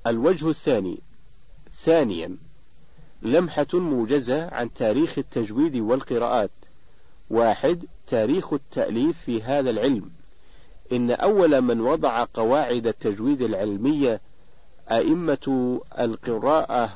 الوجه الثاني: ثانيا، لمحة موجزة عن تاريخ التجويد والقراءات. 1. تاريخ التأليف في هذا العلم. إن أول من وضع قواعد التجويد العلمية أئمة القراءة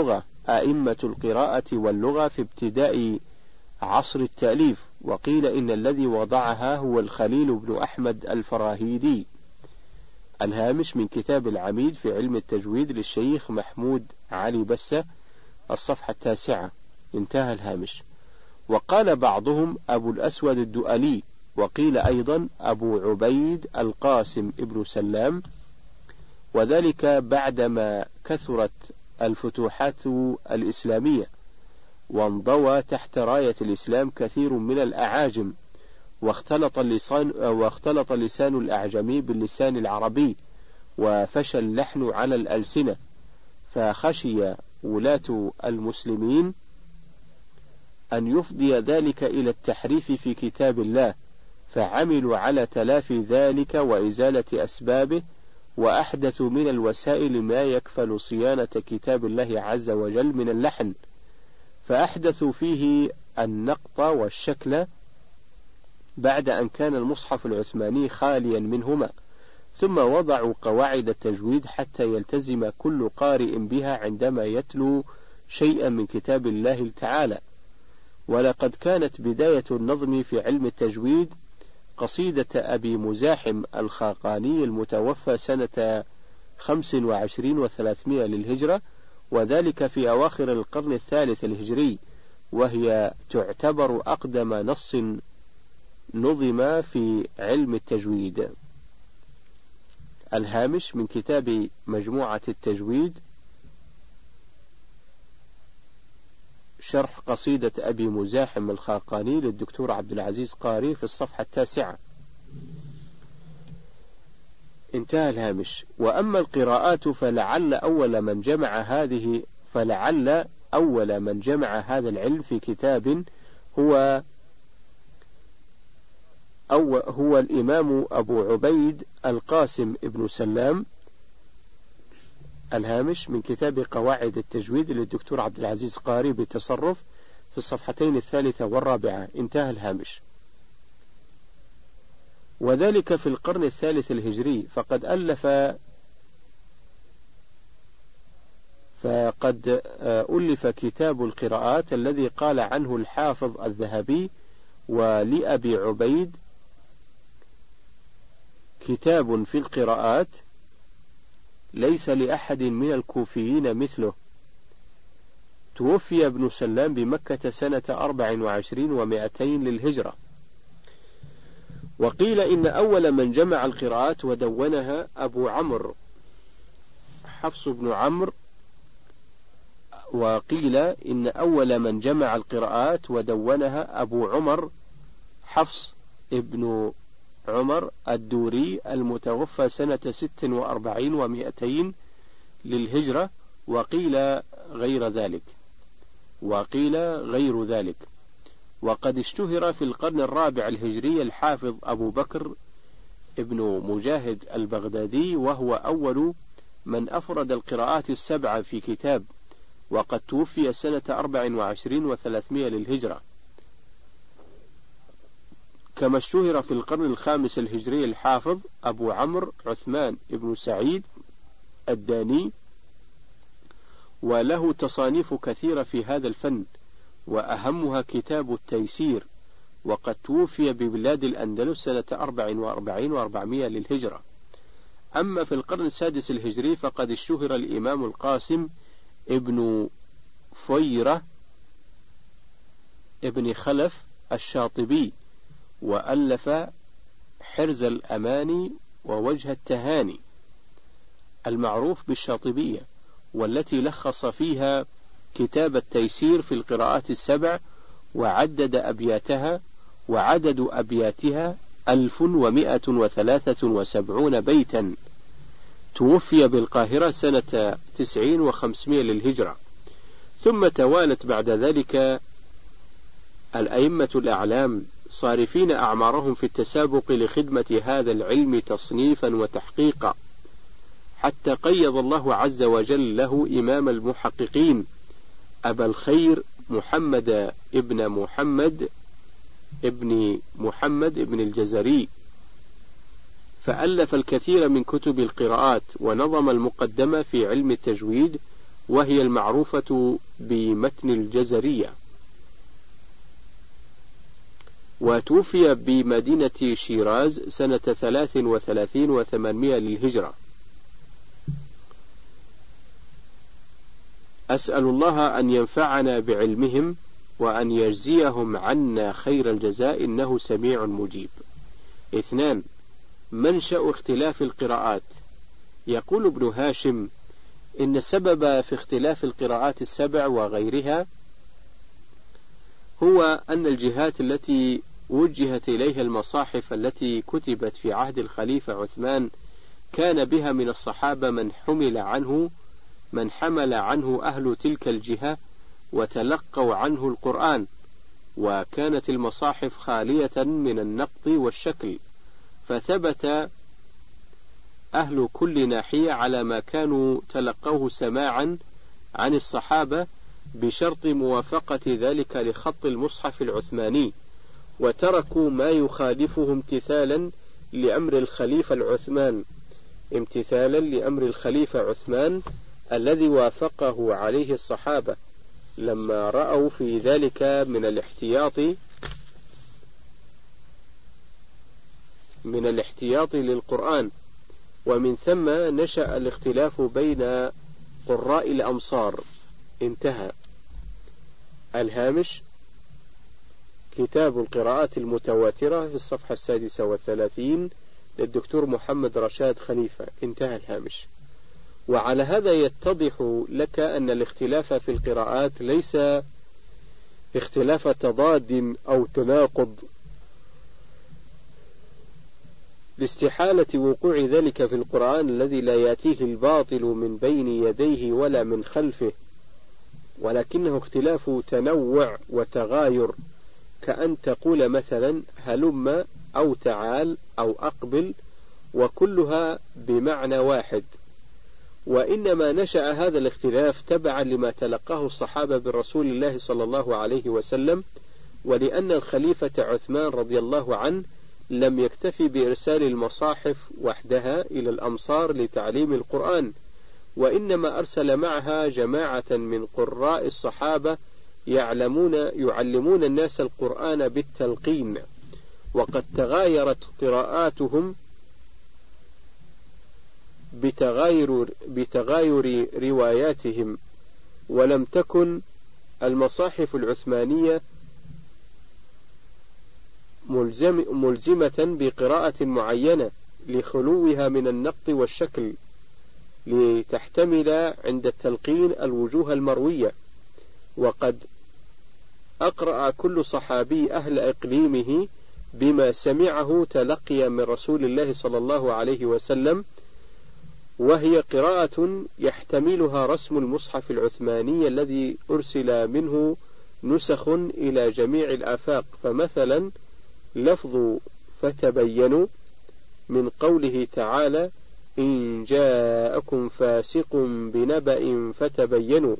واللغة في ابتداء عصر التأليف، وقيل إن الذي وضعها هو الخليل بن أحمد الفراهيدي. الهامش من كتاب العميد في علم التجويد للشيخ محمود علي بسة، الصفحة 9. انتهى الهامش. وقال بعضهم أبو الأسود الدؤلي، وقيل أيضا أبو عبيد القاسم ابن سلام، وذلك بعدما كثرت الفتوحات الإسلامية وانضوى تحت راية الإسلام كثير من الأعاجم، واختلط اللسان الأعجمي باللسان العربي، وفشى اللحن على الألسنة، فخشي ولاة المسلمين أن يفضي ذلك إلى التحريف في كتاب الله، فعملوا على تلافي ذلك وإزالة أسبابه، وأحدثوا من الوسائل ما يكفل صيانة كتاب الله عز وجل من اللحن، فأحدثوا فيه النقط والشكل بعد أن كان المصحف العثماني خاليا منهما، ثم وضعوا قواعد التجويد حتى يلتزم كل قارئ بها عندما يتلو شيئا من كتاب الله تعالى. ولقد كانت بداية النظم في علم التجويد قصيدة أبي مزاحم الخاقاني المتوفى سنة 25 و300 للهجرة، وذلك في أواخر القرن الثالث الهجري، وهي تعتبر أقدم نص نظم في علم التجويد. الهامش من كتاب مجموعة التجويد، شرح قصيدة أبي مزاحم الخاقاني للدكتور عبد العزيز قاري، في الصفحة 9. انتهى الهامش. وأما القراءات فلعل أول من جمع هذا العلم في كتاب هو الإمام أبو عبيد القاسم ابن سلام. الهامش من كتاب قواعد التجويد للدكتور عبد العزيز قاري بالتصرف، في الصفحتين 3 و4. انتهى الهامش. وذلك في القرن الثالث الهجري، فقد ألف كتاب القراءات الذي قال عنه الحافظ الذهبي: ولأبي عبيد كتاب في القراءات ليس لأحد من الكوفيين مثله. توفي ابن سلام بمكة سنة 24 و200 للهجرة. وقيل إن أول من جمع القراءات ودونها أبو عمرو حفص بن عمرو. وقيل إن أول من جمع القراءات ودونها أبو عمر حفص ابن عمر الدوري المتوفى سنة 46 و200 للهجرة، وقيل غير ذلك. وقد اشتهر في القرن الرابع الهجري الحافظ أبو بكر ابن مجاهد البغدادي، وهو أول من أفرد القراءات السبع في كتاب، وقد توفي سنة 24 و300 للهجرة. كما اشتهر في القرن الخامس الهجري الحافظ أبو عمرو عثمان ابن سعيد الداني، وله تصانيف كثيرة في هذا الفن، وأهمها كتاب التيسير، وقد توفي ببلاد الأندلس سنة 44 و400 للهجرة. أما في القرن السادس الهجري فقد اشتهر الإمام القاسم ابن فيرة ابن خلف الشاطبي، وألف حرز الأماني ووجه التهاني المعروف بالشاطبية، والتي لخص فيها كتاب التيسير في القراءات السبع، وعدد أبياتها، وعدد أبياتها 1173 بيتا. توفي بالقاهرة سنة 90 و500 للهجرة. ثم توالت بعد ذلك الأئمة الأعلام صارفين أعمارهم في التسابق لخدمة هذا العلم تصنيفا وتحقيقا، حتى قيض الله عز وجل له إمام المحققين أبا الخير محمد ابن محمد ابن الجزري، فألف الكثير من كتب القراءات، ونظم المقدمة في علم التجويد وهي المعروفة بمتن الجزرية. وتوفي بمدينة شيراز سنة 33 و800 للهجرة. أسأل الله أن ينفعنا بعلمهم وأن يجزيهم عنا خير الجزاء، إنه سميع مجيب. 2. منشأ اختلاف القراءات. يقول ابن هاشم: إن السبب في اختلاف القراءات السبع وغيرها هو أن الجهات التي وجهت إليها المصاحف التي كتبت في عهد الخليفة عثمان كان بها من الصحابة من حمل عنه أهل تلك الجهة وتلقوا عنه القرآن، وكانت المصاحف خالية من النقط والشكل، فثبت أهل كل ناحية على ما كانوا تلقوه سماعا عن الصحابة بشرط موافقة ذلك لخط المصحف العثماني، وتركوا ما يخالفه امتثالا لأمر الخليفة عثمان الذي وافقه عليه الصحابة لما رأوا في ذلك من الاحتياط للقرآن. ومن ثم نشأ الاختلاف بين قراء الأمصار. انتهى. الهامش: كتاب القراءات المتواترة في الصفحة 36 للدكتور محمد رشاد خليفة. انتهى الهامش. وعلى هذا يتضح لك أن الاختلاف في القراءات ليس اختلاف تضاد أو تناقض، لاستحالة وقوع ذلك في القرآن الذي لا يأتيه الباطل من بين يديه ولا من خلفه، ولكنه اختلاف تنوع وتغاير، كأن تقول مثلا هلم أو تعال أو أقبل، وكلها بمعنى واحد. وإنما نشأ هذا الاختلاف تبعا لما تلقاه الصحابة برسول الله صلى الله عليه وسلم، ولأن الخليفة عثمان رضي الله عنه لم يكتفي بإرسال المصاحف وحدها إلى الأمصار لتعليم القرآن، وإنما أرسل معها جماعة من قراء الصحابة يعلمون الناس القرآن بالتلقين، وقد تغايرت قراءاتهم بتغاير رواياتهم، ولم تكن المصاحف العثمانية ملزمة بقراءة معينة لخلوها من النقط والشكل، لتحتمل عند التلقين الوجوه المروية. وقد أقرأ كل صحابي أهل إقليمه بما سمعه تلقيا من رسول الله صلى الله عليه وسلم، وهي قراءة يحتملها رسم المصحف العثماني الذي أرسل منه نسخ إلى جميع الآفاق. فمثلا لفظ فتبينوا من قوله تعالى إن جاءكم فاسق بنبأ فتبينوا،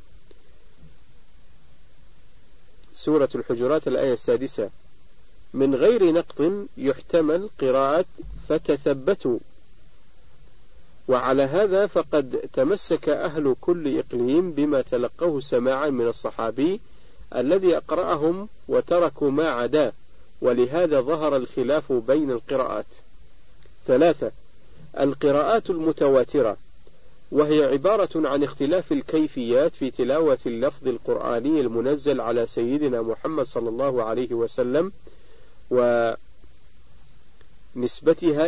سورة الحجرات الآية 6، من غير نقط يحتمل قراءة فتثبتوا. وعلى هذا فقد تمسك أهل كل إقليم بما تلقوه سماعا من الصحابي الذي أقرأهم وتركوا ما عداه، ولهذا ظهر الخلاف بين القراءات. 3. القراءات المتواترة، وهي عبارة عن اختلاف الكيفيات في تلاوة اللفظ القرآني المنزل على سيدنا محمد صلى الله عليه وسلم، ونسبتها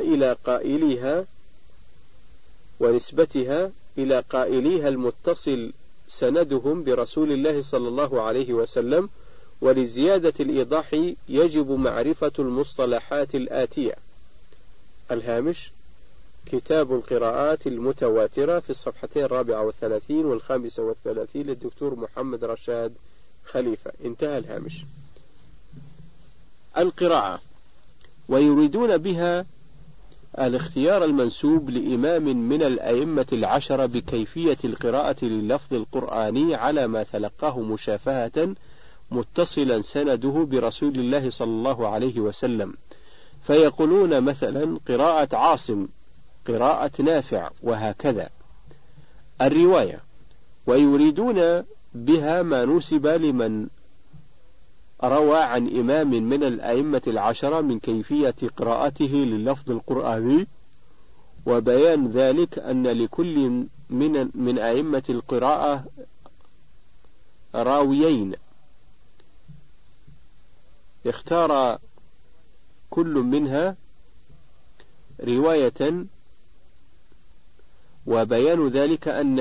إلى قائليها المتصل سندهم برسول الله صلى الله عليه وسلم. ولزيادة الإيضاح يجب معرفة المصطلحات الآتية. الهامش: كتاب القراءات المتواترة في الصفحتين 34 و35 للدكتور محمد رشاد خليفة. انتهى الهامش. القراءة، ويريدون بها الاختيار المنسوب لإمام من الأئمة العشرة بكيفية القراءة لللفظ القرآني على ما تلقاه مشافهة متصلا سنده برسول الله صلى الله عليه وسلم، فيقولون مثلا قراءة عاصم، قراءة نافع، وهكذا الرواية، ويريدون بها ما نسب لمن روى عن إمام من الأئمة العشرة من كيفية قراءته لللفظ القرآني، وبيان ذلك أن لكل من أئمة القراءة راويين، اختار كل منها رواية، وبيان ذلك أن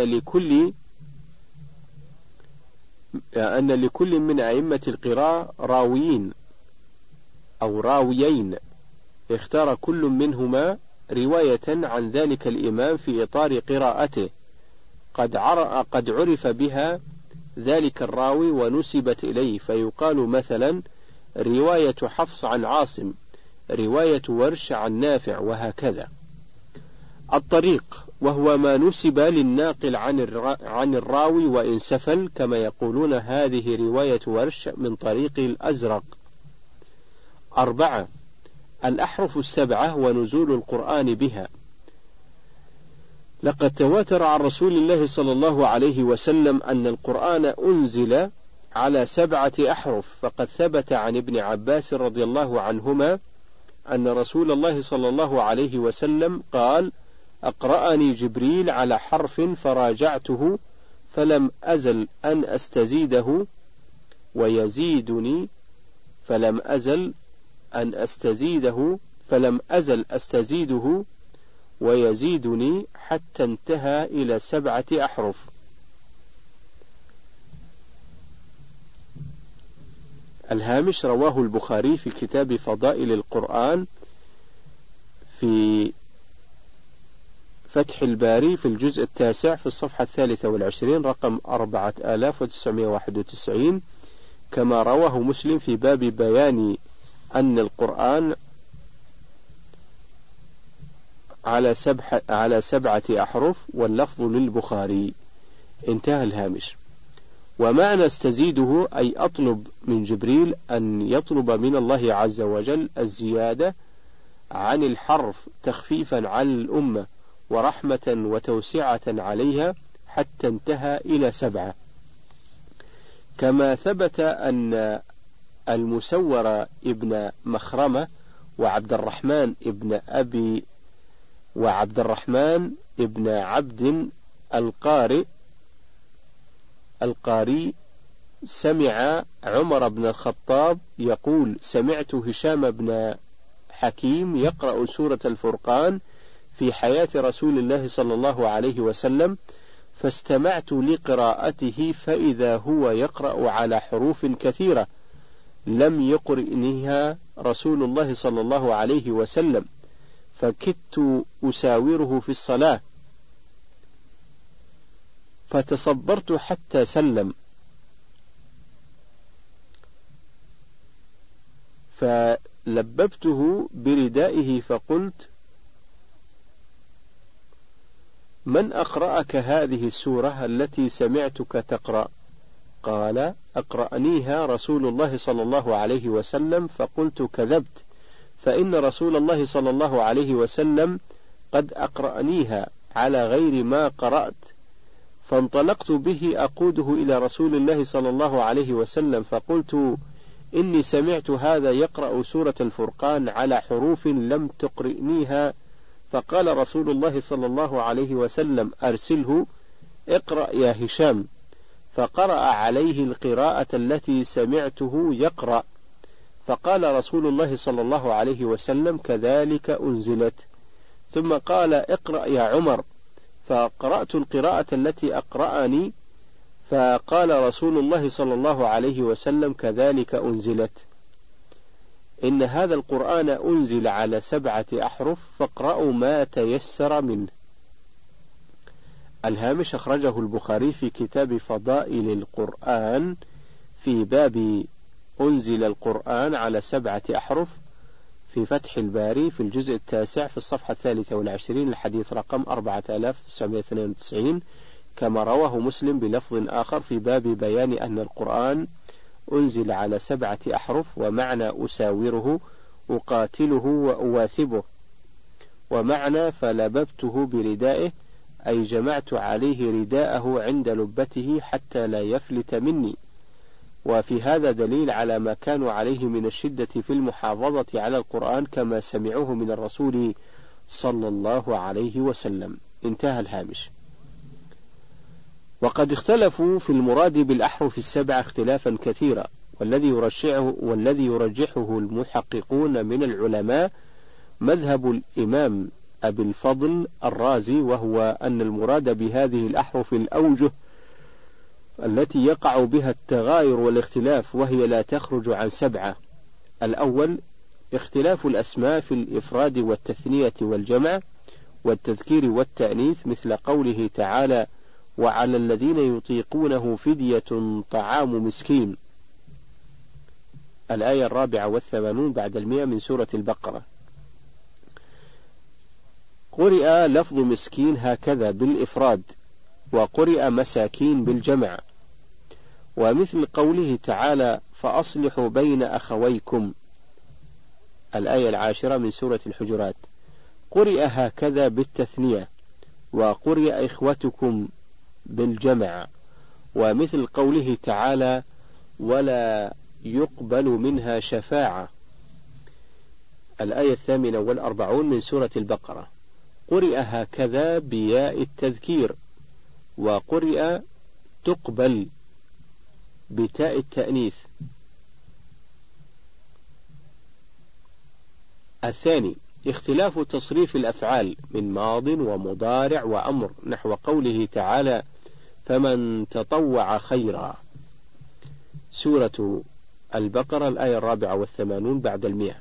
لكل من أئمة القراءة راويين أو راويين، اختار كل منهما رواية عن ذلك الإمام في إطار قراءته قد عرف بها ذلك الراوي ونسبت إليه، فيقال مثلا رواية حفص عن عاصم، رواية ورش عن نافع، وهكذا. الطريق وهو ما نسب للناقل عن الراوي وإن سفل، كما يقولون هذه رواية ورش من طريق الأزرق. 4. الأحرف السبعة ونزول القرآن بها. لقد تواتر عن رسول الله صلى الله عليه وسلم أن القرآن أنزل على 7 أحرف، فقد ثبت عن ابن عباس رضي الله عنهما أن رسول الله صلى الله عليه وسلم قال: أقرأني جبريل على حرف فراجعته فلم أزل أن أستزيده ويزيدني، فلم أزل أستزيده ويزيدني حتى انتهى إلى 7 أحرف. الهامش: رواه البخاري في كتاب فضائل القرآن في فتح الباري في الجزء 9 في الصفحة 23 رقم 4991، كما رواه مسلم في باب بيان أن القرآن على 7 أحرف، واللفظ للبخاري. انتهى الهامش. ومعنى استزيده أي أطلب من جبريل أن يطلب من الله عز وجل الزيادة عن الحرف تخفيفا على الأمة ورحمة وتوسعة عليها حتى انتهى إلى 7. كما ثبت أن المسور ابن مخرمة وعبد الرحمن ابن عبد القاري سمع عمر بن الخطاب يقول: سمعت هشام بن حكيم يقرأ سورة الفرقان في حياة رسول الله صلى الله عليه وسلم، فاستمعت لقراءته فإذا هو يقرأ على حروف كثيرة لم يقرئنها رسول الله صلى الله عليه وسلم، فكدت أساوره في الصلاة، فتصبرت حتى سلم، فلببته بردائه فقلت: من أقرأك هذه السورة التي سمعتك تقرأ؟ قال: أقرأنيها رسول الله صلى الله عليه وسلم. فقلت: كذبت، فإن رسول الله صلى الله عليه وسلم قد أقرأنيها على غير ما قرأت. فانطلقت به أقوده إلى رسول الله صلى الله عليه وسلم، فقلت: إني سمعت هذا يقرأ سورة الفرقان على حروف لم تقرئنيها. فقال رسول الله صلى الله عليه وسلم: أرسله، اقرأ يا هشام. فقرأ عليه القراءة التي سمعته يقرأ، فقال رسول الله صلى الله عليه وسلم: كذلك أنزلت. ثم قال: اقرأ يا عمر. فقرأت القراءة التي أقرأني، فقال رسول الله صلى الله عليه وسلم: كذلك أنزلت. إن هذا القرآن أنزل على 7 أحرف، فاقرأوا ما تيسر منه. الهامش: أخرجه البخاري في كتاب فضائل القرآن في باب أنزل القرآن على 7 أحرف، في فتح الباري في الجزء 9 في الصفحة 23 الحديث رقم 4992، كما رواه مسلم بلفظ آخر في باب بيان أن القرآن أنزل على 7 أحرف، ومعنى أساوره أقاتله وأواثبه، ومعنى فلببته بردائه أي جمعت عليه رداءه عند لبته حتى لا يفلت مني. وفي هذا دليل على ما كانوا عليه من الشدة في المحافظة على القرآن كما سمعوه من الرسول صلى الله عليه وسلم. انتهى الهامش. وقد اختلفوا في المراد بالأحرف 7 اختلافا كثيرا، والذي يرجحه المحققون من العلماء مذهب الإمام أبي الفضل الرازي، وهو أن المراد بهذه الأحرف الأوجه التي يقع بها التغاير والاختلاف، وهي لا تخرج عن 7. الأول اختلاف الأسماء في الإفراد والتثنية والجمع والتذكير والتأنيث، مثل قوله تعالى: وعلى الذين يطيقونه فدية طعام مسكين، الآية 84 بعد 100 من سورة البقرة. قرئ لفظ مسكين هكذا بالإفراد، وقرئ مساكين بالجمع. ومثل قوله تعالى: فأصلحوا بين أخويكم، الآية 10 من سورة الحجرات، قرئ هكذا بالتثنية، وقرئ إخوتكم بالجمع. ومثل قوله تعالى: ولا يقبل منها شفاعة، الآية 48 من سورة البقرة، قرئ هكذا بياء التذكير، وقرئ تقبل بتاء التأنيث. الثاني اختلاف تصريف الأفعال من ماض ومضارع وأمر، نحو قوله تعالى: فمن تطوع خيرا، سورة البقرة الآية 84 بعد 100.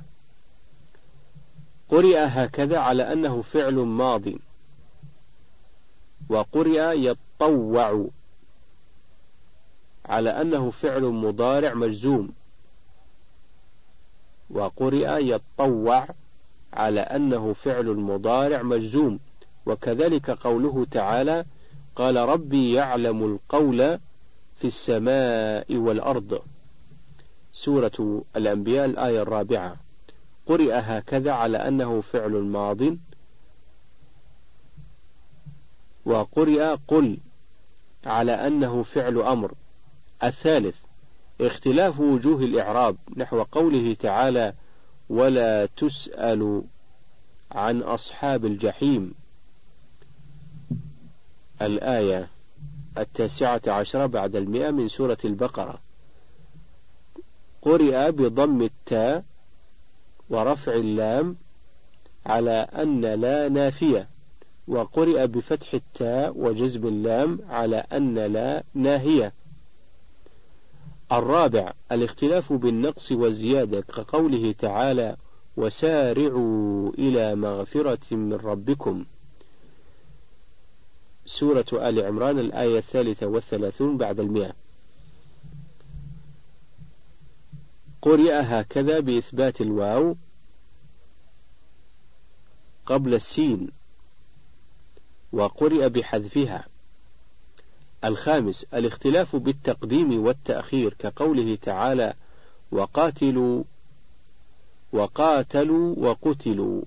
قرئ هكذا على أنه فعل ماض، وقرئ يتطوع على أنه فعل مضارع مجزوم، وقرئ يتطوع على أنه فعل مضارع مجزوم. وكذلك قوله تعالى: قال ربي يعلم القول في السماء والأرض، سورة الأنبياء الآية 4، قرئ هكذا على أنه فعل ماض، وقرئ قل على أنه فعل أمر. الثالث اختلاف وجوه الإعراب، نحو قوله تعالى: ولا تسأل عن أصحاب الجحيم، الآية 19 بعد 100 من سورة البقرة، قرئ بضم التاء ورفع اللام على أن لا نافية، وقرئ بفتح التاء وجزم اللام على أن لا ناهية. الرابع الاختلاف بالنقص والزيادة، كقوله تعالى: وسارعوا إلى مغفرة من ربكم، سورة آل عمران الآية 33 بعد 100. قرئ هكذا بإثبات الواو قبل السين، وقرئ بحذفها. الخامس الاختلاف بالتقديم والتأخير، كقوله تعالى: وقاتلوا وقتلوا،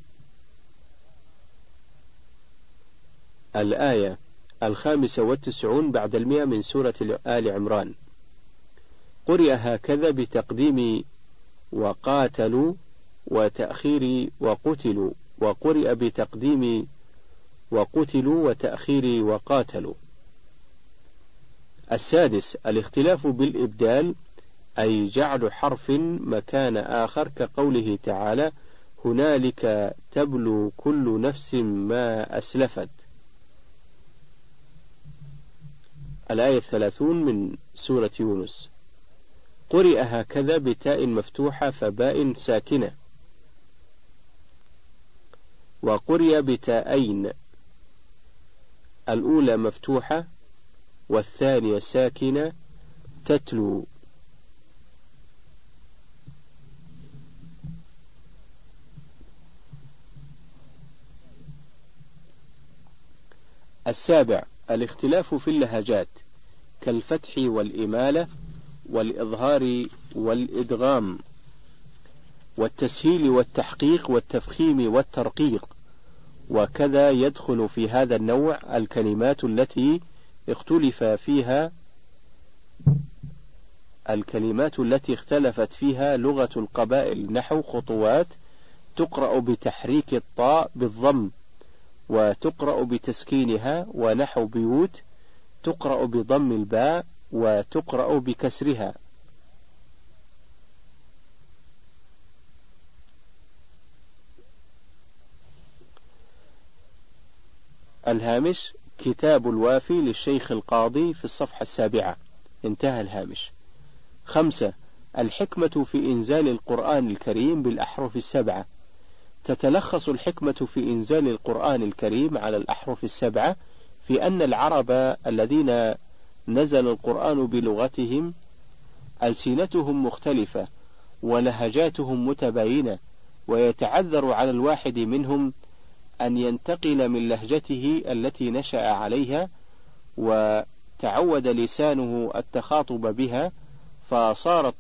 الآية 95 بعد 100 من سورة آل عمران، قرئ هكذا بتقديم وقاتلوا وتأخير وقتلوا، وقرئ بتقديم وقتلوا وتأخير وقاتلوا. السادس الاختلاف بالإبدال، أي جعل حرف مكان آخر، كقوله تعالى: هنالك تبلو كل نفس ما أسلفت، الآية 30 من سورة يونس، قرئ هكذا بتاء مفتوحة فباء ساكنة، وقرئ بتاءين، الأولى مفتوحة والثانية ساكنة، تتلو. 7. الاختلاف في اللهجات كالفتح والإمالة والإظهار والإدغام والتسهيل والتحقيق والتفخيم والترقيق. وكذا يدخل في هذا النوع الكلمات التي اختلفت فيها لغة القبائل، نحو خطوات تقرأ بتحريك الطاء بالضم وتقرأ بتسكينها، ونحو بيوت تقرأ بضم الباء وتقرأ بكسرها. الهامش: كتاب الوافي للشيخ القاضي في الصفحة 7. انتهى الهامش. 5. الحكمة في إنزال القرآن الكريم بالأحرف 7. تتلخص الحكمة في إنزال القرآن الكريم على الأحرف 7 في أن العرب الذين نزل القرآن بلغتهم ألسنتهم مختلفة ولهجاتهم متباينة، ويتعذر على الواحد منهم أن ينتقل من لهجته التي نشأ عليها وتعود لسانه التخاطب بها، فصارت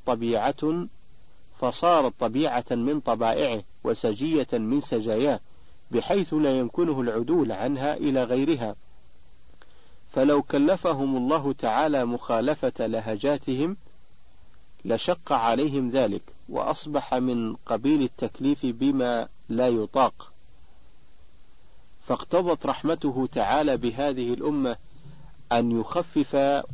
طبيعة من طبائعه وسجية من سجاياه، بحيث لا يمكنه العدول عنها إلى غيرها. فلو كلفهم الله تعالى مخالفة لهجاتهم لشق عليهم ذلك، وأصبح من قبيل التكليف بما لا يطاق. فاقتضت رحمته تعالى بهذه الأمة أن يخفف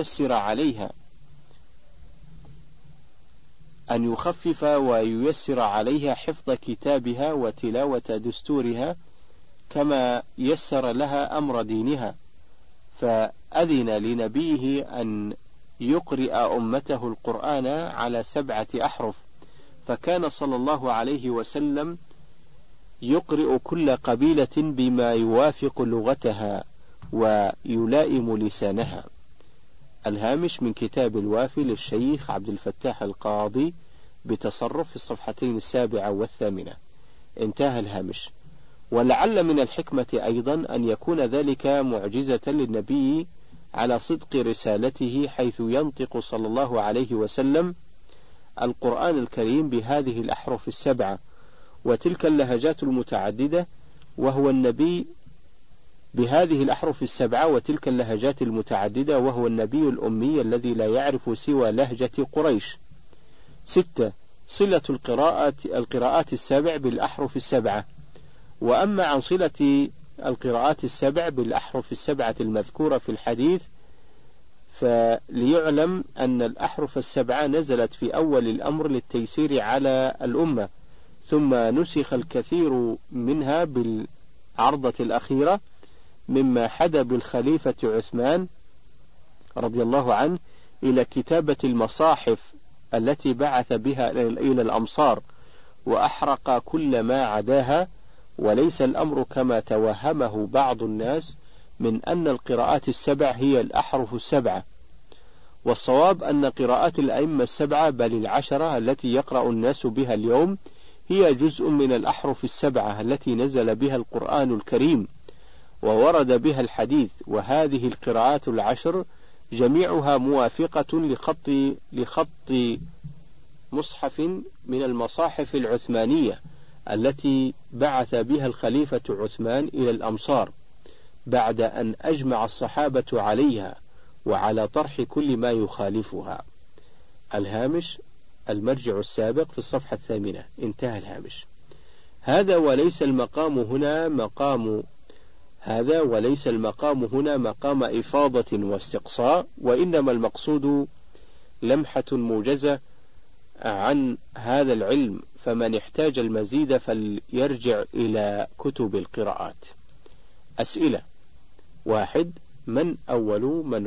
وييسر عليها حفظ كتابها وتلاوة دستورها، كما يسر لها أمر دينها، فأذن لنبيه أن يقرئ أمته القرآن على 7 أحرف، فكان صلى الله عليه وسلم يقرئ كل قبيلة بما يوافق لغتها ويلائم لسانها. الهامش من كتاب الوافي للشيخ عبد الفتاح القاضي بتصرف في الصفحتين 7 و8. انتهى الهامش. ولعل من الحكمة أيضا أن يكون ذلك معجزة للنبي على صدق رسالته، حيث ينطق صلى الله عليه وسلم القرآن الكريم بهذه الأحرف 7 وتلك اللهجات المتعددة، وهو النبي وهو النبي الأمي الذي لا يعرف سوى لهجة قريش. 6. صلة القراءات 7 بالأحرف 7. وأما عن صلة القراءات 7 بالأحرف 7 المذكورة في الحديث، فليعلم أن الأحرف 7 نزلت في أول الأمر للتيسير على الأمة، ثم نسخ الكثير منها بالعرضة الأخيرة، مما حدا بالخليفة عثمان رضي الله عنه إلى كتابة المصاحف التي بعث بها إلى الأمصار، وأحرق كل ما عداها. وليس الأمر كما توهمه بعض الناس من أن القراءات 7 هي الأحرف 7، والصواب أن قراءات الأئمة 7 بل 10 التي يقرأ الناس بها اليوم هي جزء من الأحرف 7 التي نزل بها القرآن الكريم وورد بها الحديث. وهذه القراءات 10 جميعها موافقة لخط مصحف من المصاحف العثمانية التي بعث بها الخليفة عثمان إلى الأمصار، بعد أن أجمع الصحابة عليها وعلى طرح كل ما يخالفها. الهامش: المرجع السابق في الصفحة 8. انتهى الهامش. هذا وليس المقام هنا مقام إفاضة واستقصاء، وإنما المقصود لمحة موجزة عن هذا العلم، فمن احتاج المزيد فليرجع إلى كتب القراءات. أسئلة: 1. من أول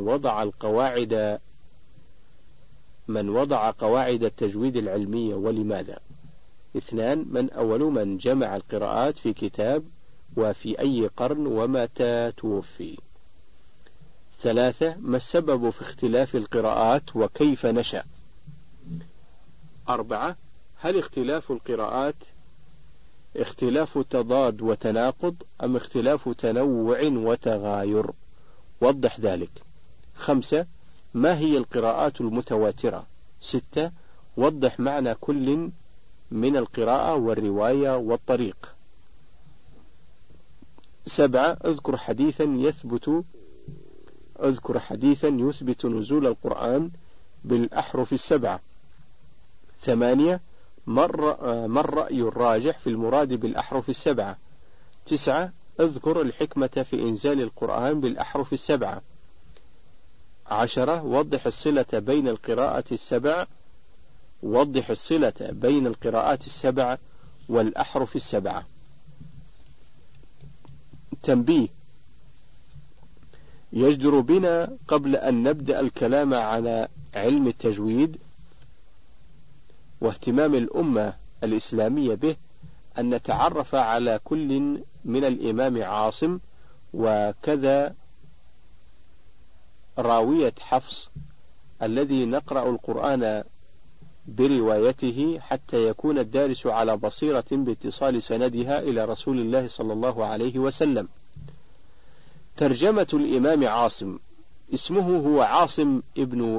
من وضع قواعد التجويد العلمية ولماذا؟ 2. من أول من جمع القراءات في كتاب، وفي أي قرن ومتى توفي؟ 3. ما السبب في اختلاف القراءات وكيف نشأ؟ 4. هل اختلاف القراءات اختلاف تضاد وتناقض أم اختلاف تنوع وتغاير؟ وضح ذلك. 5. ما هي القراءات المتواترة؟ 6. وضح معنى كل من القراءة والرواية والطريق. 7. اذكر حديثا يثبت نزول القرآن بالأحرف 7. 8. ما الرأي الراجح في المراد بالأحرف 7؟ 9. اذكر الحكمة في إنزال القرآن بالأحرف 7. 10. وضح الصلة بين القراءات 7 والأحرف 7. تنبيه: يجدر بنا قبل أن نبدأ الكلام على علم التجويد واهتمام الأمة الإسلامية به أن نتعرف على كل من الإمام عاصم وكذا راوية حفص الذي نقرأ القرآن بروايته حتى يكون الدارس على بصيرة باتصال سندها إلى رسول الله صلى الله عليه وسلم. ترجمة الإمام عاصم: اسمه هو عاصم ابن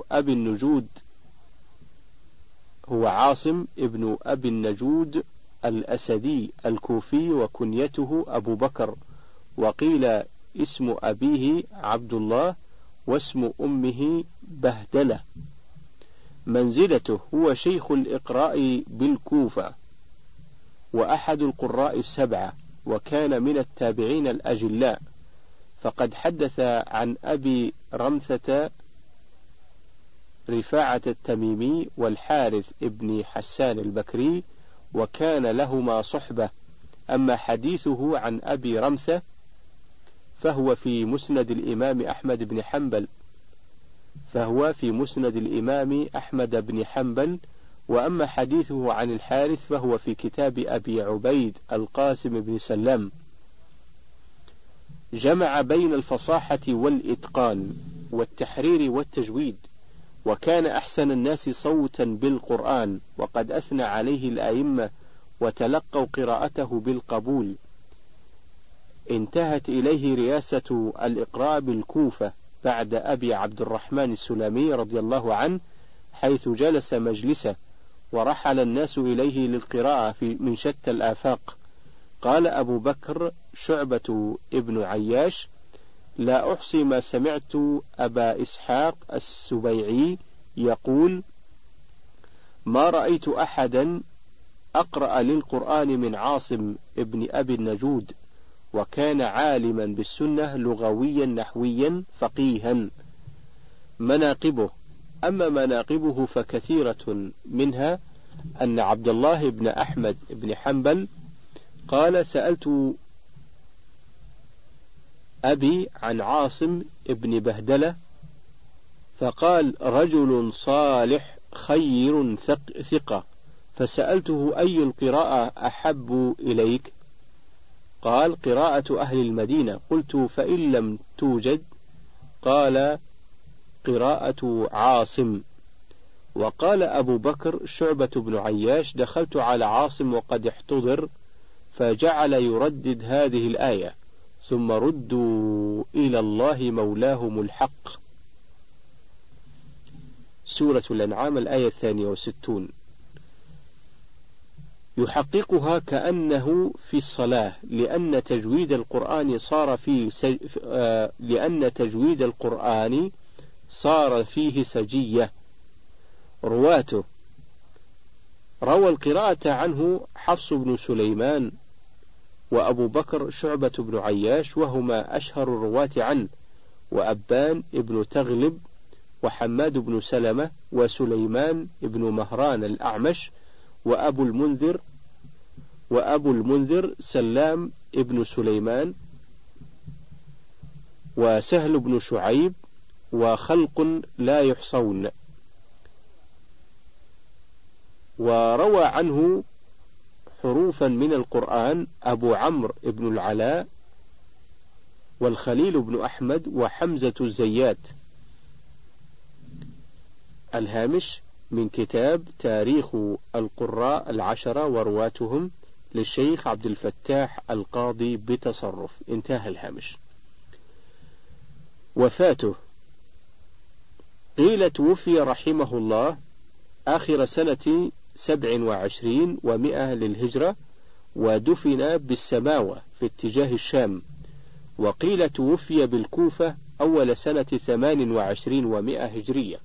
أبي النجود الأسدي الكوفي، وكنيته أبو بكر، وقيل اسم أبيه عبد الله واسم أمه بهدلة. منزلته: هو شيخ الإقراء بالكوفة وأحد القراء 7، وكان من التابعين الأجلاء، فقد حدث عن أبي رمثة رفاعة التميمي والحارث ابن حسان البكري، وكان لهما صحبة. أما حديثه عن أبي رمثة فهو في مسند الإمام أحمد بن حنبل، وأما حديثه عن الحارث فهو في كتاب أبي عبيد القاسم بن سلام. جمع بين الفصاحة والإتقان والتحرير والتجويد، وكان أحسن الناس صوتا بالقرآن، وقد أثنى عليه الأئمة وتلقوا قراءته بالقبول. انتهت إليه رياسة الإقراء بالكوفة بعد أبي عبد الرحمن السلمي رضي الله عنه، حيث جلس مجلسه، ورحل الناس إليه للقراءة من شتى الآفاق. قال أبو بكر شعبة ابن عياش: لا أحصي ما سمعت أبا إسحاق السبيعي يقول: ما رأيت أحدا أقرأ للقرآن من عاصم ابن أبي النجود، وكان عالما بالسنة لغويا نحويا فقيها. مناقبه: أما مناقبه فكثيرة، منها أن عبد الله بن أحمد بن حنبل قال: سألت أبي عن عاصم ابن بهدلة فقال: رجل صالح خير ثقة، فسألته: أي القراءة أحب إليك؟ قال: قراءة أهل المدينة. قلت: فإن لم توجد؟ قال: قراءة عاصم. وقال أبو بكر شعبة بن عياش: دخلت على عاصم وقد احتضر، فجعل يردد هذه الآية: ثم ردوا إلى الله مولاهم الحق. سورة الأنعام الآية 62. يحققها كأنه في الصلاة، لأن تجويد القرآن صار فيه سجية. رواته: روى القراءة عنه حفص بن سليمان وأبو بكر شعبة بن عياش، وهما أشهر الرواة عنه، وأبان ابن تغلب، وحماد بن سلمة، وسليمان بن مهران الأعمش، وأبو المنذر سلام ابن سليمان، وسهل بن شعيب، وخلق لا يحصون. وروى عنه حروفا من القرآن أبو عمرو بن العلاء، والخليل بن أحمد، وحمزة الزيات. الهامش من كتاب تاريخ القراء 10 ورواتهم للشيخ عبد الفتاح القاضي بتصرف. انتهى الهامش. وفاته: قيل توفي رحمه الله آخر سنة 27 و100 للهجرة، ودفن بالسماوة في اتجاه الشام. وقيل توفي بالكوفة أول سنة 28 و100 هجرية.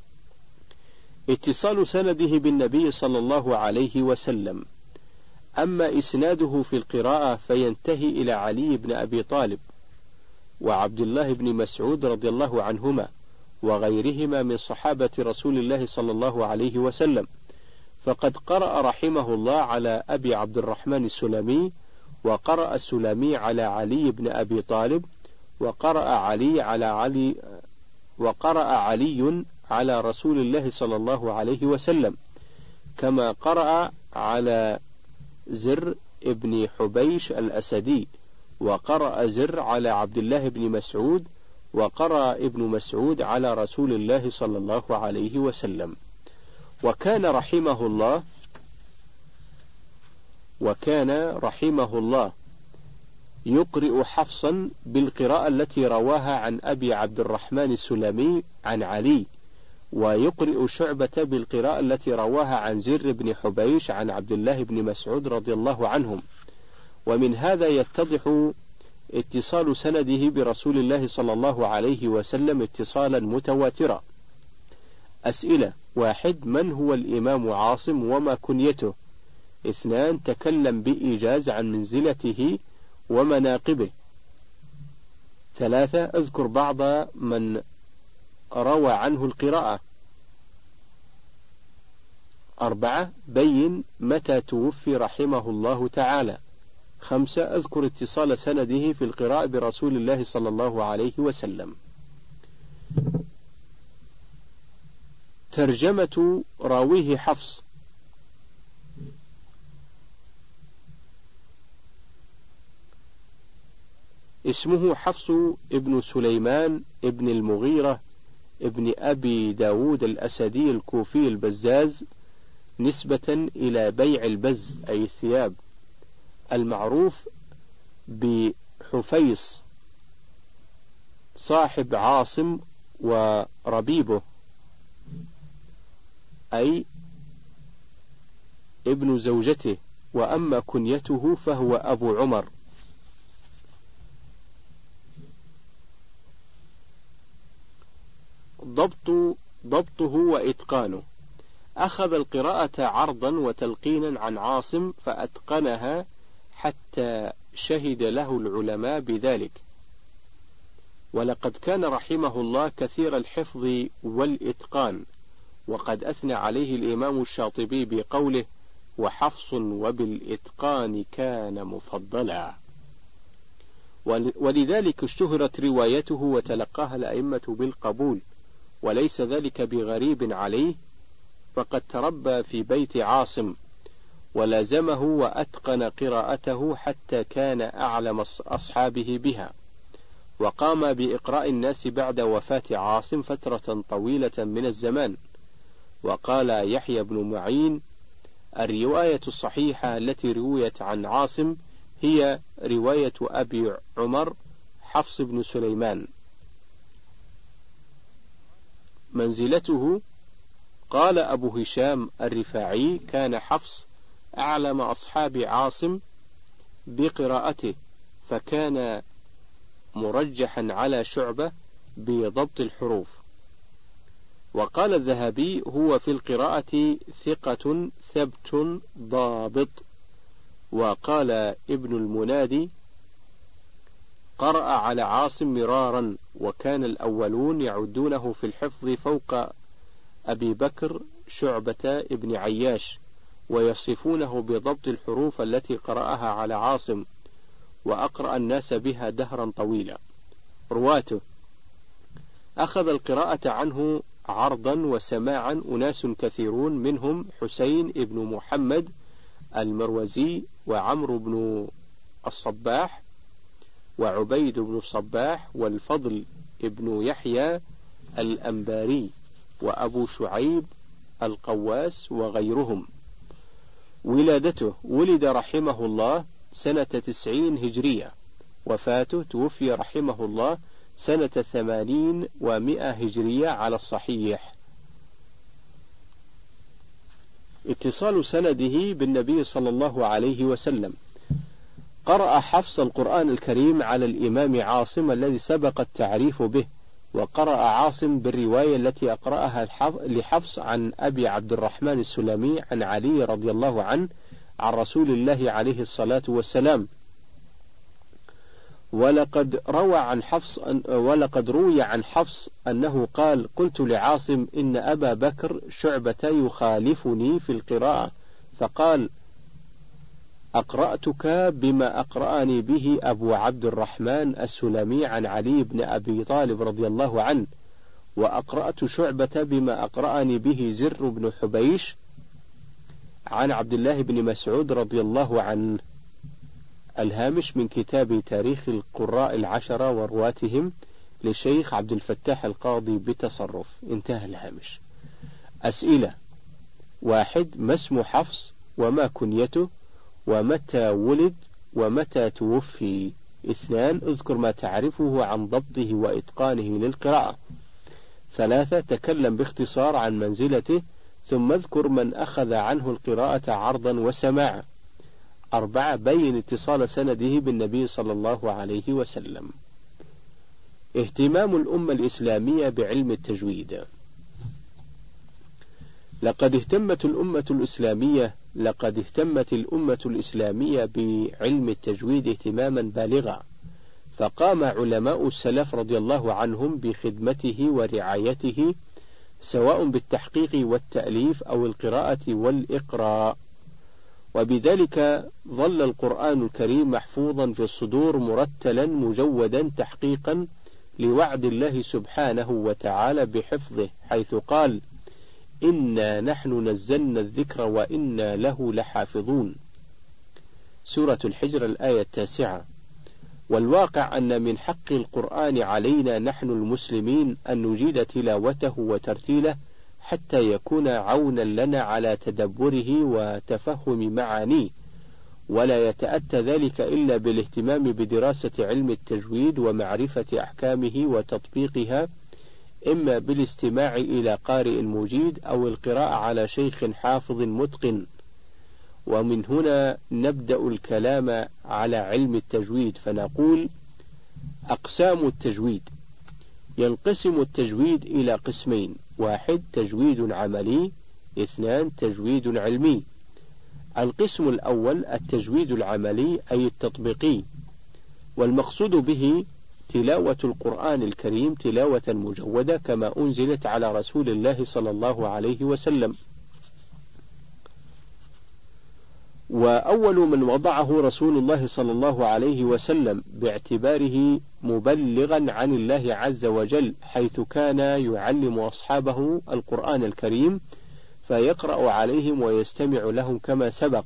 اتصال سنده بالنبي صلى الله عليه وسلم. أما إسناده في القراءة فينتهي إلى علي بن أبي طالب وعبد الله بن مسعود رضي الله عنهما وغيرهما من صحابة رسول الله صلى الله عليه وسلم، فقد قرأ رحمه الله على أبي عبد الرحمن السلمي، وقرأ السلمي على علي بن أبي طالب، وقرأ علي على رسول الله صلى الله عليه وسلم، كما قرأ على زر ابن حبيش الأسدي، وقرأ زر على عبد الله بن مسعود، وقرأ ابن مسعود على رسول الله صلى الله عليه وسلم. وكان رحمه الله يقرئ حفصا بالقراءة التي رواها عن أبي عبد الرحمن السلمي عن علي، ويقرئ شعبة بالقراءة التي رواها عن زر بن حبيش عن عبد الله بن مسعود رضي الله عنهم. ومن هذا يتضح اتصال سنده برسول الله صلى الله عليه وسلم اتصالا متواترا. أسئلة: 1. من هو الإمام عاصم وما كنيته؟ 2. تكلم بإيجاز عن منزلته ومناقبه. 3. اذكر بعض من روى عنه القراءة. 4. بين متى توفي رحمه الله تعالى. 5. اذكر اتصال سنده في القراءة برسول الله صلى الله عليه وسلم. ترجمة راويه حفص. اسمه حفص ابن سليمان ابن المغيرة ابن أبي داود الأسدي الكوفي البزاز، نسبة إلى بيع البز أي الثياب، المعروف بحفيص، صاحب عاصم وربيبه أي ابن زوجته. وأما كنيته فهو أبو عمر. ضبطه وإتقانه. أخذ القراءة عرضا وتلقينا عن عاصم فأتقنها حتى شهد له العلماء بذلك. ولقد كان رحمه الله كثير الحفظ والإتقان، وقد أثنى عليه الإمام الشاطبي بقوله: وحفص وبالإتقان كان مفضلا. ولذلك اشتهرت روايته وتلقاها الأئمة بالقبول، وليس ذلك بغريب عليه، فقد تربى في بيت عاصم ولازمه وأتقن قراءته حتى كان أعلم أصحابه بها، وقام بإقراء الناس بعد وفاة عاصم فترة طويلة من الزمان. وقال يحيى بن معين: الرواية الصحيحة التي رويت عن عاصم هي رواية أبي عمر حفص بن سليمان. منزلته: قال أبو هشام الرفاعي: كان حفص أعلم أصحاب عاصم بقراءته، فكان مرجحا على شعبة بضبط الحروف. وقال الذهبي: هو في القراءة ثقة ثبت ضابط. وقال ابن المنادي: قرأ على عاصم مرارا، وكان الأولون يعدونه في الحفظ فوق أبي بكر شعبة ابن عياش، ويصفونه بضبط الحروف التي قرأها على عاصم، وأقرأ الناس بها دهرا طويلا. رواته: أخذ القراءة عنه عرضا وسماعا أناس كثيرون، منهم حسين ابن محمد المروزي، وعمرو بن الصباح، وعبيد بن الصباح، والفضل ابن يحيى الأنباري، وأبو شعيب القواس، وغيرهم. ولادته: ولد رحمه الله سنة 90 هجرية. وفاته: توفي رحمه الله سنة 80 و100 هجرية على الصحيح. اتصال سنده بالنبي صلى الله عليه وسلم: قرأ حفص القرآن الكريم على الإمام عاصم الذي سبق التعريف به، وقرأ عاصم بالرواية التي أقرأها لحفص عن أبي عبد الرحمن السلمي عن علي رضي الله عنه عن رسول الله عليه الصلاة والسلام. ولقد روي عن حفص أنه قال: قلت لعاصم إن أبا بكر شعبة يخالفني في القراءة، فقال: أقرأتك بما أقرأني به أبو عبد الرحمن السلمي عن علي بن أبي طالب رضي الله عنه، وأقرأت شعبة بما أقرأني به زر بن حبيش عن عبد الله بن مسعود رضي الله عنه. الهامش من كتاب تاريخ القراء العشرة ورواتهم للشيخ عبد الفتاح القاضي بتصرف. انتهى الهامش. أسئلة: 1. ما اسم حفص وما كنيته ومتى ولد ومتى توفي؟ 2. اذكر ما تعرفه عن ضبطه وإتقانه للقراءة. 3. تكلم باختصار عن منزلته، ثم اذكر من أخذ عنه القراءة عرضا وسماعا. 4. بين اتصال سنده بالنبي صلى الله عليه وسلم. اهتمام الأمة الإسلامية بعلم التجويد. لقد اهتمت الأمة الإسلامية بعلم التجويد اهتماما بالغا، فقام علماء السلف رضي الله عنهم بخدمته ورعايته، سواء بالتحقيق والتأليف أو القراءة والإقراء، وبذلك ظل القرآن الكريم محفوظا في الصدور مرتلا مجودا تحقيقا لوعد الله سبحانه وتعالى بحفظه، حيث قال: إنا نحن نزلنا الذكر وإنا له لحافظون. سورة الحجر الآية 9. والواقع أن من حق القرآن علينا نحن المسلمين أن نجيد تلاوته وترتيله حتى يكون عونا لنا على تدبره وتفهم معانيه، ولا يتأتى ذلك إلا بالاهتمام بدراسة علم التجويد ومعرفة أحكامه وتطبيقها، إما بالاستماع إلى قارئ مجيد أو القراءة على شيخ حافظ متقن. ومن هنا نبدأ الكلام على علم التجويد، فنقول: أقسام التجويد. ينقسم التجويد إلى قسمين: 1. تجويد عملي، 2. تجويد علمي. القسم الأول التجويد العملي أي التطبيقي، والمقصود به تلاوة القرآن الكريم تلاوة مجودة كما أنزلت على رسول الله صلى الله عليه وسلم. وأول من وضعه رسول الله صلى الله عليه وسلم باعتباره مبلغا عن الله عز وجل، حيث كان يعلم أصحابه القرآن الكريم فيقرأ عليهم ويستمع لهم كما سبق.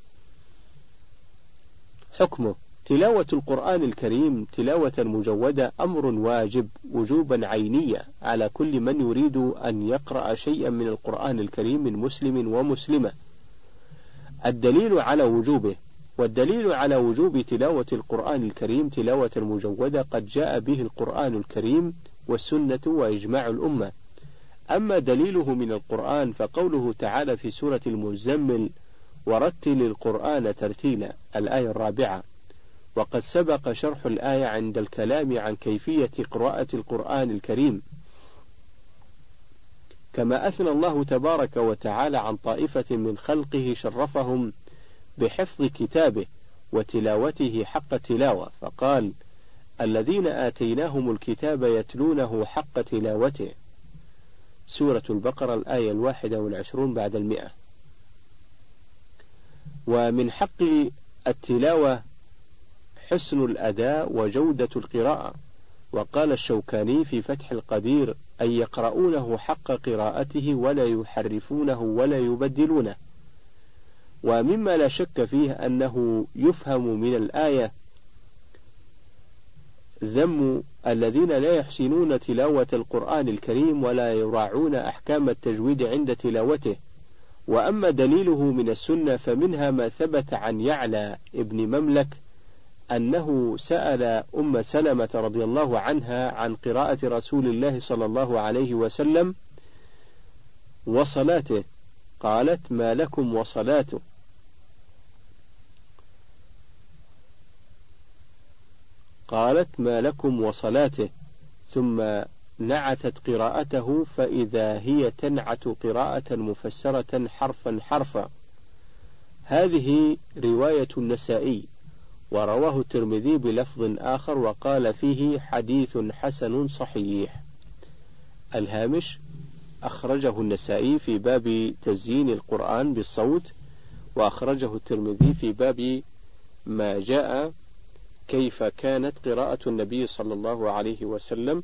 حكمه: تلاوة القرآن الكريم تلاوة مجودة أمر واجب وجوبا عينيا على كل من يريد أن يقرأ شيئا من القرآن الكريم من مسلم ومسلمة. الدليل على وجوبه. والدليل على وجوب تلاوة القرآن الكريم تلاوة مجودة قد جاء به القرآن الكريم والسنة وإجماع الأمة. أما دليله من القرآن فقوله تعالى في سورة المزمل: ورتل القرآن ترتيلا، الآية 4. وقد سبق شرح الآية عند الكلام عن كيفية قراءة القرآن الكريم. كما أثنى الله تبارك وتعالى عن طائفة من خلقه شرفهم بحفظ كتابه وتلاوته حق تلاوة، فقال: الذين آتيناهم الكتاب يتلونه حق تلاوته. سورة البقرة الآية 21 بعد 100. ومن حق التلاوة حسن الأداء وجودة القراءة. وقال الشوكاني في فتح القدير: أن يقرؤونه حق قراءته ولا يحرفونه ولا يبدلونه. ومما لا شك فيه أنه يفهم من الآية ذم الذين لا يحسنون تلاوة القرآن الكريم ولا يراعون أحكام التجويد عند تلاوته، وأما دليله من السنة فمنها ما ثبت عن يعلى ابن مملك أنه سأل أم سلمة رضي الله عنها عن قراءة رسول الله صلى الله عليه وسلم وصلاته، قالت: ما لكم وصلاته؟ قالت: ما لكم وصلاته، ثم نعتت قراءته فإذا هي تنعت قراءة مفسرة حرفا حرفا. هذه رواية النسائي، ورواه الترمذي بلفظ آخر وقال فيه: حديث حسن صحيح. الهامش: أخرجه النسائي في باب تزيين القرآن بالصوت، وأخرجه الترمذي في باب ما جاء كيف كانت قراءة النبي صلى الله عليه وسلم،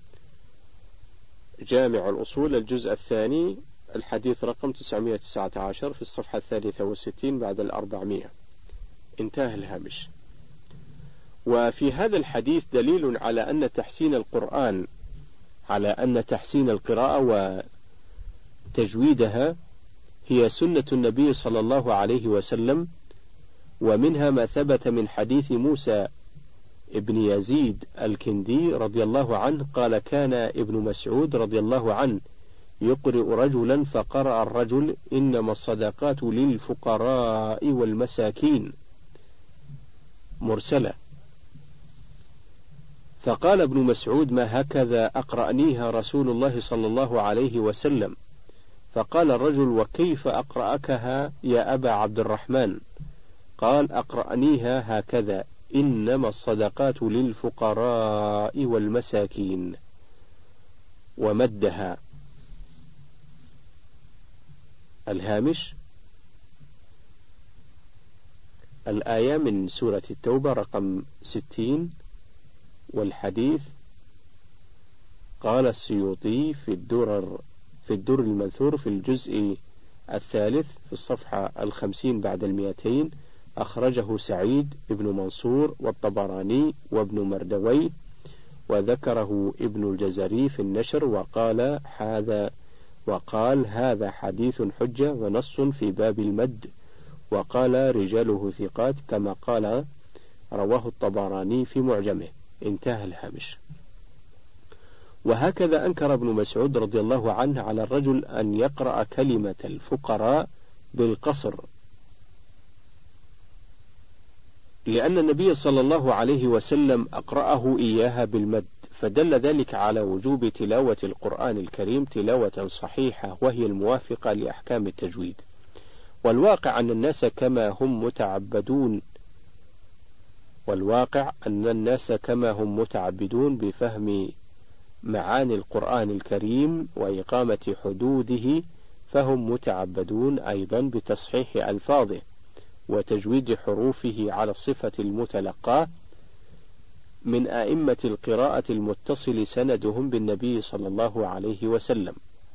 جامع الأصول الجزء الثاني الحديث رقم 919 في الصفحة 63 بعد 400. انتهى الهامش. وفي هذا الحديث دليل على أن تحسين القراءة وتجويدها هي سنة النبي صلى الله عليه وسلم، ومنها ما ثبت من حديث موسى ابن يزيد الكندي رضي الله عنه قال: كان ابن مسعود رضي الله عنه يقرئ رجلا فقرأ الرجل: إنما الصدقات للفقراء والمساكين، مرسلة. فقال ابن مسعود: ما هكذا أقرأنيها رسول الله صلى الله عليه وسلم؟ فقال الرجل: وكيف أقرأكها يا أبا عبد الرحمن؟ قال: أقرأنيها هكذا: إنما الصدقات للفقراء والمساكين، ومدها. الهامش: الآية من سورة التوبة رقم 60. والحديث قال السيوطي في الدر المنثور في الجزء الثالث في الصفحة 50 بعد 200، أخرجه سعيد ابن منصور والطبراني وابن مردوي، وذكره ابن الجزري في النشر، وقال هذا حديث حجة ونص في باب المد، وقال رجاله ثقات كما قال رواه الطبراني في معجمه. انتهى الهامش. وهكذا أنكر ابن مسعود رضي الله عنه على الرجل أن يقرأ كلمة الفقراء بالقصر، لأن النبي صلى الله عليه وسلم أقرأه إياها بالمد، فدل ذلك على وجوب تلاوة القرآن الكريم تلاوة صحيحة وهي الموافقة لأحكام التجويد. والواقع أن الناس كما هم متعبدون بفهم معاني القرآن الكريم وإقامة حدوده، فهم متعبدون أيضا بتصحيح ألفاظه وتجويد حروفه على الصفة المتلقاة من أئمة القراءة المتصل سندهم بالنبي صلى الله عليه وسلم.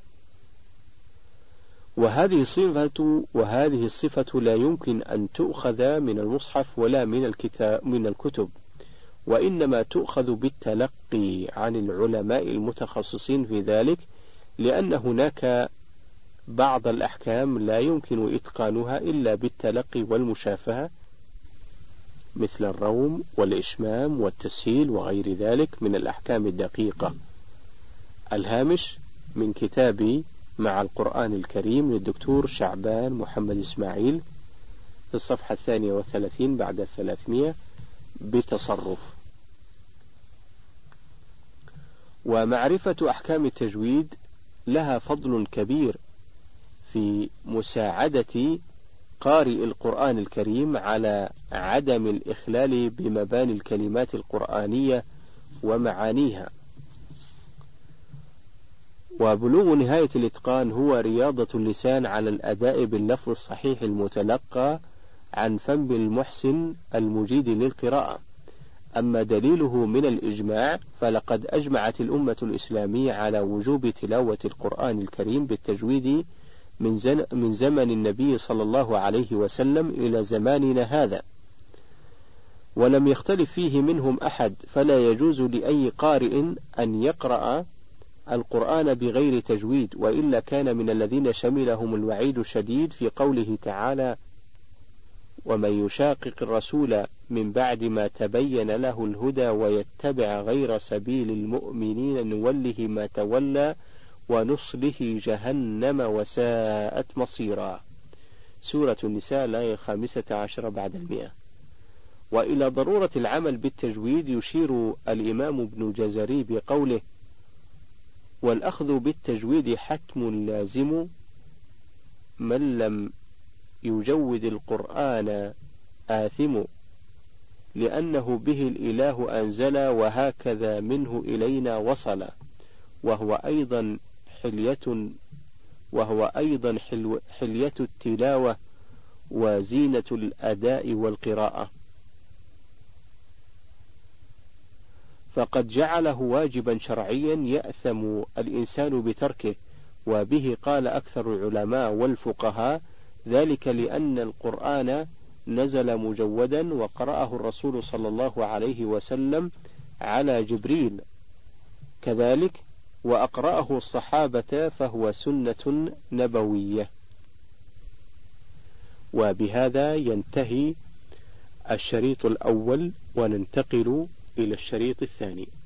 وهذه الصفة لا يمكن أن تؤخذ من المصحف ولا من الكتب، وإنما تؤخذ بالتلقي عن العلماء المتخصصين في ذلك، لأن هناك بعض الأحكام لا يمكن إتقانها إلا بالتلقي والمشافهة، مثل الروم والإشمام والتسهيل وغير ذلك من الأحكام الدقيقة. الهامش من كتاب مع القرآن الكريم للدكتور شعبان محمد إسماعيل في الصفحة 32 بعد 300 بتصرف. ومعرفة أحكام التجويد لها فضل كبير في مساعدة قارئ القرآن الكريم على عدم الإخلال بمباني الكلمات القرآنية ومعانيها. وبلوغ نهاية الإتقان هو رياضة اللسان على الأداء باللفظ الصحيح المتلقى عن فم المحسن المجيد للقراءة. أما دليله من الإجماع فلقد أجمعت الأمة الإسلامية على وجوب تلاوة القرآن الكريم بالتجويد من زمن النبي صلى الله عليه وسلم إلى زماننا هذا، ولم يختلف فيه منهم أحد، فلا يجوز لأي قارئ أن يقرأ القرآن بغير تجويد، وإلا كان من الذين شملهم الوعيد الشديد في قوله تعالى: ومن يشاقق الرسول من بعد ما تبين له الهدى ويتبع غير سبيل المؤمنين نوله ما تولى ونصله جهنم وساءت مصيرا. سورة النساء الآية 15 بعد 100. وإلى ضرورة العمل بالتجويد يشير الإمام ابن جزري بقوله: والأخذ بالتجويد حتم لازم، من لم يجود القرآن آثم، لأنه به الإله أنزل وهكذا منه إلينا وصل، وهو أيضا حلية التلاوة وزينة الأداء والقراءة، فقد جعله واجبا شرعيا يأثم الإنسان بتركه. وبه قال أكثر العلماء والفقهاء: ذلك لأن القرآن نزل مجودا وقرأه الرسول صلى الله عليه وسلم على جبريل، كذلك وأقرأه الصحابة، فهو سنة نبوية. وبهذا ينتهي الشريط الأول، وننتقل إلى الشريط الثاني.